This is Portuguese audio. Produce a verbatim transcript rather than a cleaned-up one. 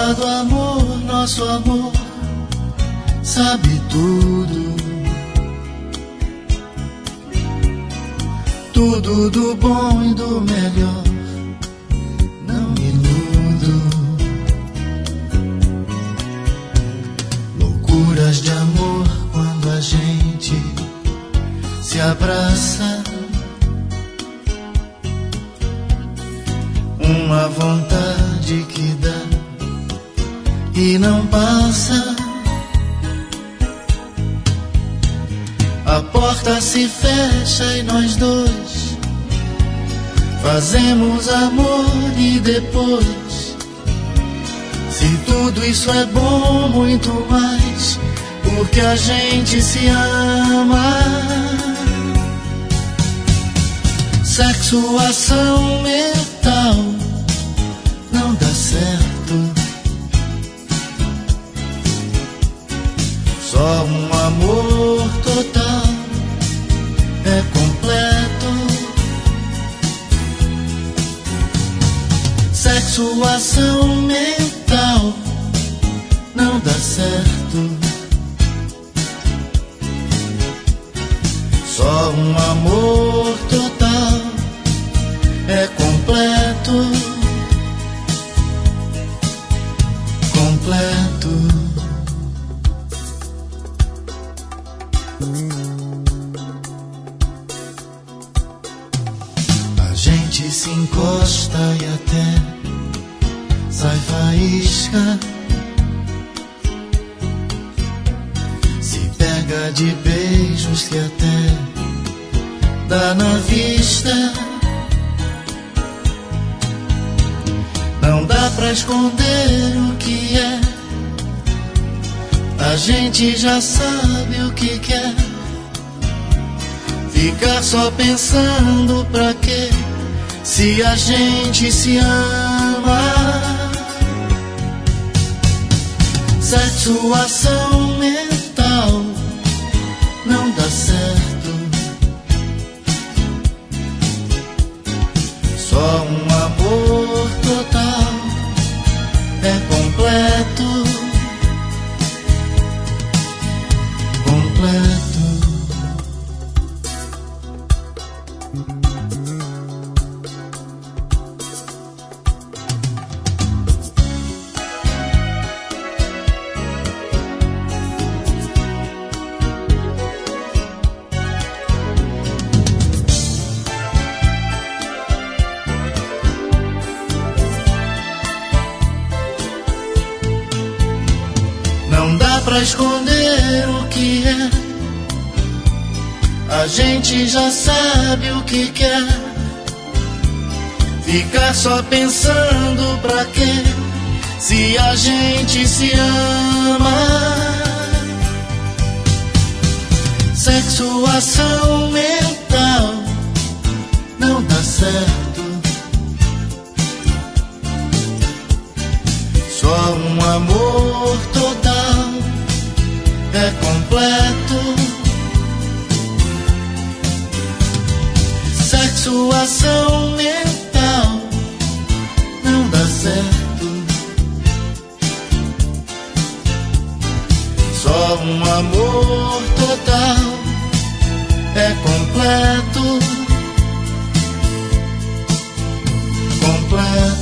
fala do amor, nosso amor sabe tudo, tudo do bom e do melhor, não me iludo. Loucuras de amor quando a gente se abraça, uma vontade que dá e não passa. A porta se fecha e nós dois fazemos amor e depois, se tudo isso é bom, muito mais, porque a gente se ama. Sexo, ação mental não dá certo. Só um amor total é completo. Sexo, ação mental não dá certo. Só um amor total é completo. Completo. A gente se encosta e até sai faísca, se pega de beijos que até dá na vista. Não dá pra esconder o que é, a gente já sabe o que quer. Ficar só pensando pra quê, se a gente se ama. Sexo, ação mental não dá certo. Só um amor total é completo. Completo. Não dá pra esconder o que é, a gente já sabe o que quer. Ficar só pensando pra quê, se a gente se ama. Sexo, ação mental não dá certo. Só um amor total é completo. Sexo, ação mental não dá certo. Só um amor total é completo. Completo.